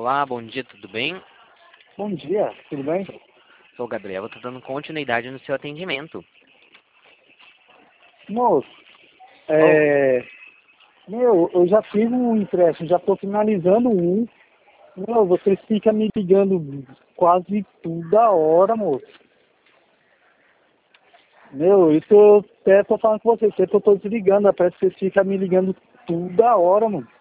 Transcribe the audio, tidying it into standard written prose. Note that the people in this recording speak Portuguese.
Olá, bom dia, tudo bem? Bom dia, tudo bem? Sou o Gabriel, estou dando continuidade no seu atendimento. Moço, eu já fiz um empréstimo, já estou finalizando um. Vocês ficam me ligando quase toda hora, moço. Isso eu até estou falando com vocês, eu estou desligando, parece que vocês ficam me ligando toda hora, mano.